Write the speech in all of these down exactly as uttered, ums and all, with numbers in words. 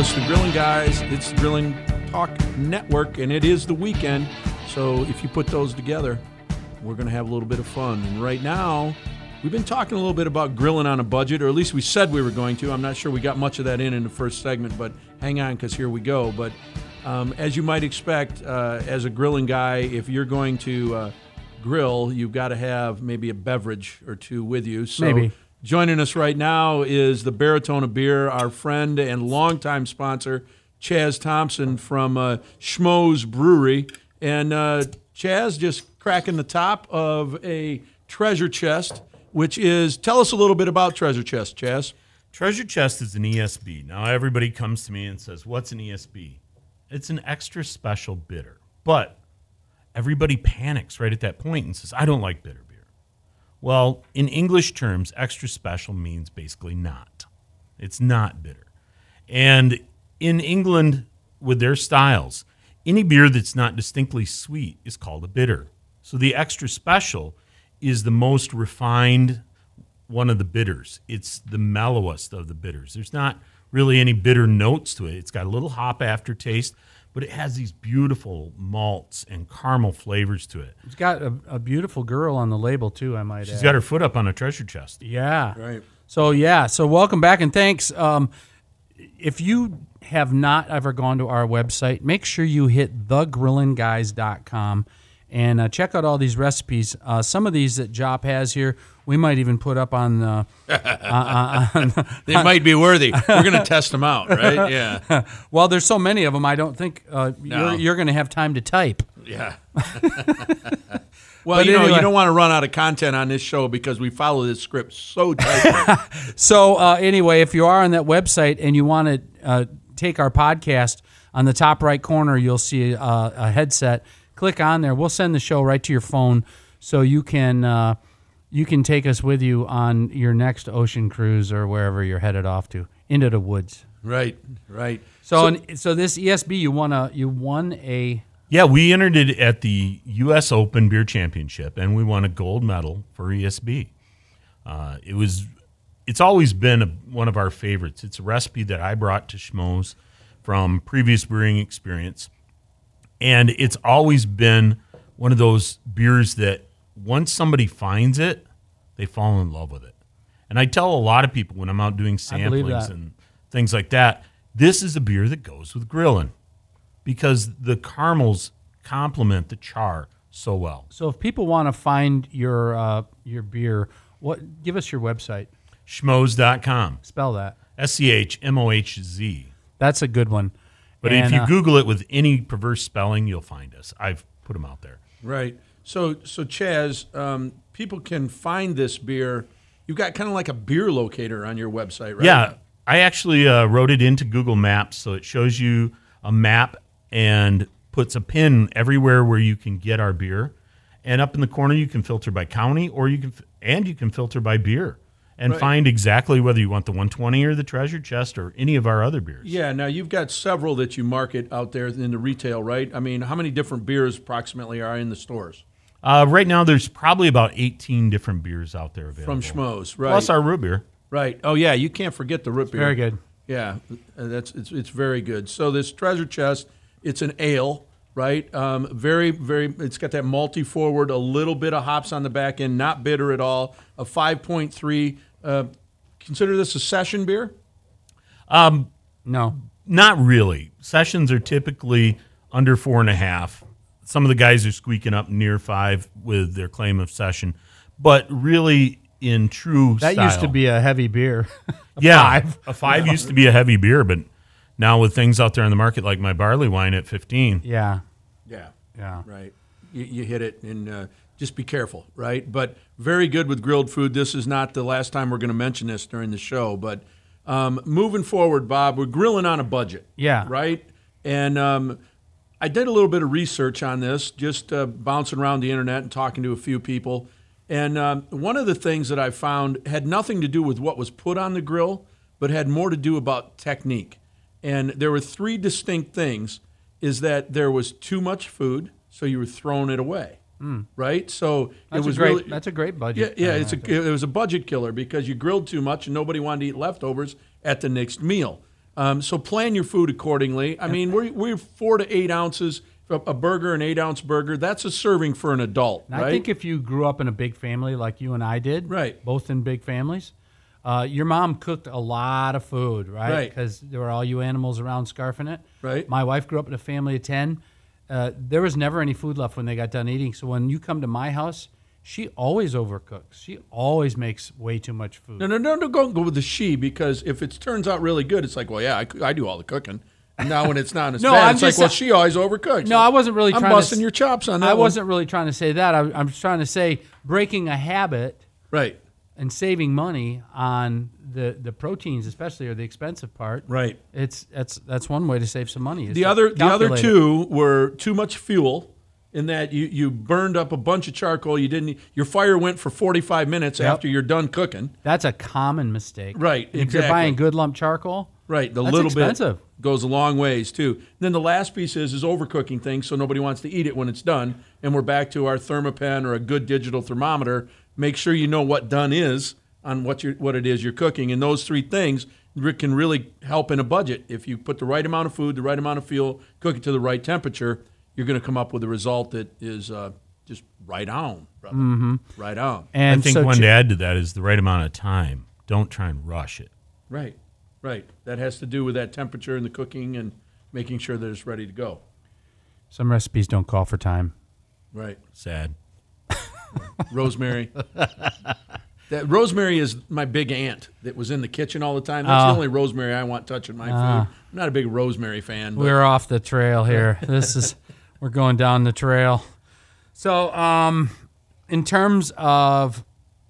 listen to Grilling Guys. It's the Grilling Talk Network, and it is the weekend. So if you put those together, we're going to have a little bit of fun. And right now, we've been talking a little bit about grilling on a budget, or at least we said we were going to. I'm not sure we got much of that in in the first segment, but hang on, because here we go. But um, as you might expect, uh, as a grilling guy, if you're going to uh, grill, you've got to have maybe a beverage or two with you. So Maybe. Joining us right now is the Baritone of Beer, our friend and longtime sponsor, Chaz Thompson from uh, Schmoes Brewery. And uh, Chaz just cracking the top of a treasure chest, which is, tell us a little bit about Treasure Chest, Chaz. Treasure Chest is an E S B. Now, everybody comes to me and says, what's an E S B? It's an extra special bitter. But everybody panics right at that point and says, I don't like bitter beer. Well, in English terms, extra special means basically not. It's not bitter. And in England, with their styles, any beer that's not distinctly sweet is called a bitter. So the extra special is the most refined one of the bitters. It's the mellowest of the bitters. There's not really any bitter notes to it. It's got a little hop aftertaste, but it has these beautiful malts and caramel flavors to it. It's got a, a beautiful girl on the label, too, I might She's add. got her foot up on a treasure chest. Yeah. Right. So, yeah. So, welcome back, and thanks. Um, if you have not ever gone to our website, make sure you hit the grilling guys dot com and uh, check out all these recipes. Uh, some of these that Jop has here, we might even put up on uh, uh, on, They might be worthy. We're going to test them out, right? Yeah. well, there's so many of them, I don't think uh, No. you're, you're going to have time to type. Yeah. Well, But you know, anyway. you don't want to run out of content on this show because we follow this script so tightly. So uh, anyway, if you are on that website and you want to uh, take our podcast, on the top right corner, you'll see a, a headset. Click on there. We'll send the show right to your phone, so you can uh, you can take us with you on your next ocean cruise or wherever you're headed off to, into the woods. Right, right. So, So- and, so this E S B, you won a you won a Yeah, we entered it at the U S Open Beer Championship, and we won a gold medal for E S B. Uh, it was, it's always been a, one of our favorites. It's a recipe that I brought to Schmoes from previous brewing experience, and it's always been one of those beers that once somebody finds it, they fall in love with it. And I tell a lot of people when I'm out doing I believe samplings that. and things like that, this is a beer that goes with grilling, because the caramels complement the char so well. So if people want to find your uh, your beer, what give us your website. Schmoes dot com. Spell that. S C H M O H Z. That's a good one. But And, if you uh, Google it with any perverse spelling, you'll find us. I've put them out there. Right. So, so Chaz, um, people can find this beer. You've got kind of like a beer locator on your website, right? Yeah, I actually uh, wrote it into Google Maps, so it shows you a map and puts a pin everywhere where you can get our beer. And up in the corner, you can filter by county, or you can, and you can filter by beer, and Right. find exactly whether you want the one twenty or the Treasure Chest or any of our other beers. Yeah. Now you've got several that you market out there in the retail, right? I mean, how many different beers approximately are in the stores Uh, right now, there's probably about eighting different beers out there available. from Schmoes? Right. Plus our root beer. Right. Oh yeah, you can't forget the root beer. Very good. Yeah, uh, that's it's it's very good. So this Treasure Chest, it's an ale, right? Um, very very. It's got that malty forward, a little bit of hops on the back end, not bitter at all. A five point three. Uh, consider this a session beer. No. Not really. Sessions are typically under four and a half. Some of the guys are squeaking up near five with their claim of session, but really in true That style, used to be a heavy beer. A yeah, five. a five used to be a heavy beer, but now with things out there in the market like my barley wine at fifteen, Yeah. Yeah. Yeah. Right. You, you hit it, and uh, just be careful, right? But very good with grilled food. This is not the last time we're going to mention this during the show, but um, moving forward, Bob, we're grilling on a budget. Yeah. Right? And um, I did a little bit of research on this, just uh, bouncing around the internet and talking to a few people. And um, one of the things that I found had nothing to do with what was put on the grill, but had more to do about technique. And there were three distinct things, is that there was too much food, so you were throwing it away, mm. right? So That's it was a great. really That's a great budget. yeah, yeah. uh, It's I a, think. it was a budget killer because you grilled too much and nobody wanted to eat leftovers at the next meal. Um, so plan your food accordingly. I mean, we're, we're four to eight ounces. A, a burger, an eight-ounce burger, that's a serving for an adult, And right? I think if you grew up in a big family like you and I did, Right. both in big families, uh, your mom cooked a lot of food, right? Right. Because there were all you animals around scarfing it. Right. My wife grew up in a family of ten. Uh, there was never any food left when they got done eating. So when you come to my house, she always overcooks. She always makes way too much food. No, no, no, no, go, go with the she, because if it turns out really good, it's like, well, yeah, I, coo- I do all the cooking. And now when it's not as No, bad, I'm it's like, just- well, she always overcooks. No, I wasn't really I'm trying to busting s- your chops on that I one. wasn't really trying to say that. I, I'm trying to say breaking a habit Right, and saving money on the, the proteins, especially, or the expensive part. right. It's that's that's one way to save some money. is The to other, the other calculate it. two were too much fuel, in that you, you burned up a bunch of charcoal. You didn't. Your fire went for forty-five minutes Yep. after you're done cooking. That's a common mistake. Right, If exactly. you're buying good lump charcoal, Right, the That's little expensive. bit goes a long ways too. Then the last piece is is overcooking things, so nobody wants to eat it when it's done. And we're back to our Thermopen or a good digital thermometer. Make sure you know what done is on what you what it is you're cooking, and those three things re- can really help in a budget. If you put the right amount of food, the right amount of fuel, cook it to the right temperature, you're going to come up with a result that is uh, just right on, brother. Mm-hmm. Right on. and I think so one ch- to add to that is the right amount of time. Don't try and rush it. Right, right. That has to do with that temperature and the cooking and making sure that it's ready to go. some recipes don't call for time. Right. Sad. Rosemary. That Rosemary is my big aunt that was in the kitchen all the time. That's Oh. the only Rosemary I want touching my Ah. food. I'm not a big Rosemary fan. But We're off the trail here. This is we're going down the trail. So, um, in terms of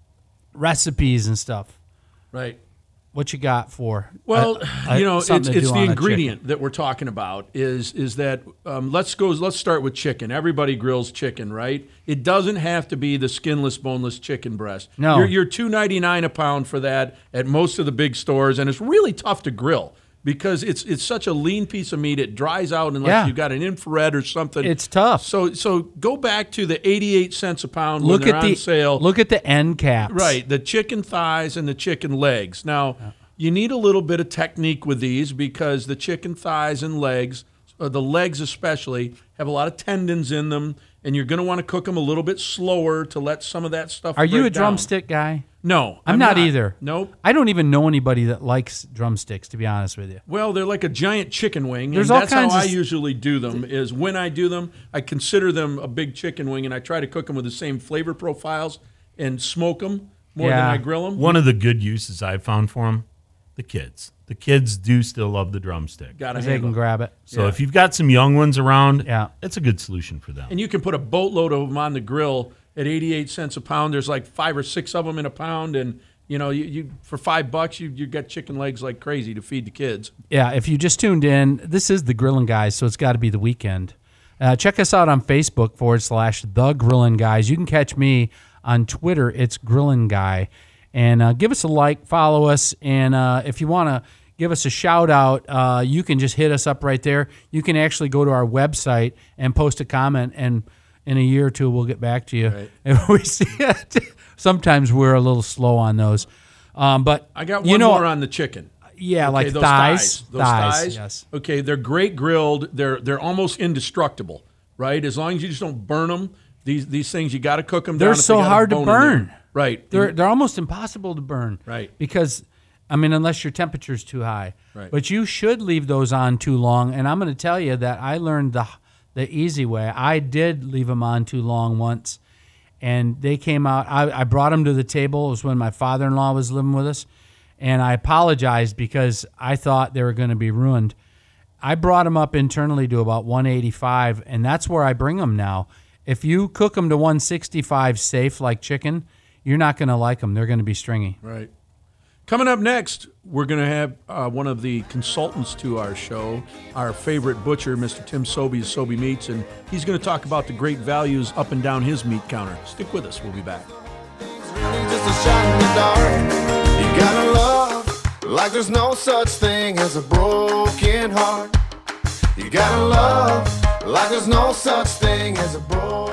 recipes and stuff, right. what you got for? Well, a- a- you know, it's, something to it's do the on a ingredient that we're talking about. Is is that um, let's go. Let's start with chicken. Everybody grills chicken, right? It doesn't have to be the skinless, boneless chicken breast. No. you're, you're two ninety-nine a pound for that at most of the big stores, and it's really tough to grill because it's it's such a lean piece of meat. It dries out unless Yeah. you've got an infrared or something. It's tough. So so go back to the eighty-eight cents a pound Look when they're at on the sale. look at the end caps. Right, the chicken thighs and the chicken legs. Now, you need a little bit of technique with these because the chicken thighs and legs, uh, the legs especially, have a lot of tendons in them, and you're going to want to cook them a little bit slower to let some of that stuff Are you break a down. drumstick guy? No, I'm, not, either. Nope. I don't even know anybody that likes drumsticks, to be honest with you. Well, they're like a giant chicken wing, There's and all that's how kinds of I s- usually do them. Is when I do them, I consider them a big chicken wing, and I try to cook them with the same flavor profiles and smoke them more than Yeah. I grill them. One of the good uses I've found for them, the kids. The kids do still love the drumstick. Got to 'Cause they can grab it. So yeah. if you've got some young ones around, Yeah. it's a good solution for them. And you can put a boatload of them on the grill at eighty-eight cents a pound. There's like five or six of them in a pound, and you know, you, you for five bucks, you you got chicken legs like crazy to feed the kids. Yeah, if you just tuned in, this is the Grillin' Guys, so it's got to be the weekend. Uh, check us out on Facebook forward slash the Grillin' Guys. You can catch me on Twitter. It's Grillin' Guy, and uh, give us a like, follow us, and uh, if you want to give us a shout out, uh, you can just hit us up right there. You can actually go to our website and post a comment, and in a year or two, we'll get back to you Right. if we see it. Sometimes we're a little slow on those, um, but I got one you know, more on the chicken. Yeah, Okay, like those thighs, Those thighs, thighs. yes. Okay, they're great grilled. They're they're almost indestructible, right? As long as you just don't burn them. These these things you got to cook them. They're down if so they got a hard to bone in there. burn. Right. They're they're almost impossible to burn. Right. Because I mean, unless your temperature's too high. Right. But you should leave those on too long. And I'm going to tell you that I learned the the easy way. I did leave them on too long once, and they came out. I, I brought them to the table. It was when my father-in-law was living with us, and I apologized because I thought they were going to be ruined. I brought them up internally to about one eighty-five, and that's where I bring them now. If you cook them to one sixty-five safe like chicken, you're not going to like them. They're going to be stringy. Right. Coming up next, we're going to have uh, one of the consultants to our show, our favorite butcher, Mister Tim Sobey of Sobey Meats, and he's going to talk about the great values up and down his meat counter. Stick with us. We'll be back. It's really just a shot in the dark. You gotta love like there's no such thing as a broken heart. You gotta love like there's no such thing as a broken